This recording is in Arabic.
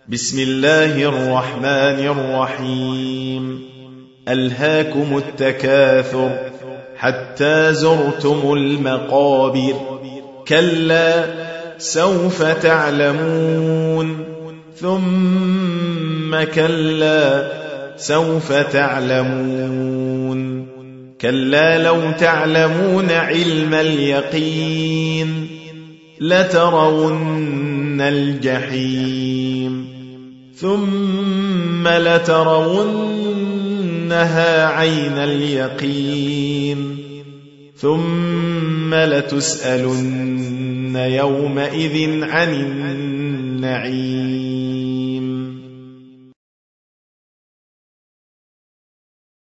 بسم الله الرحمن الرحيم. ألهاكم التكاثر حتى زرتم المقابر، كلا سوف تعلمون، ثم كلا سوف تعلمون، كلا لو تعلمون علم اليقين لترون الجحيم، ثم لترونها عين اليقين، ثم لتسألن يومئذ عن النعيم.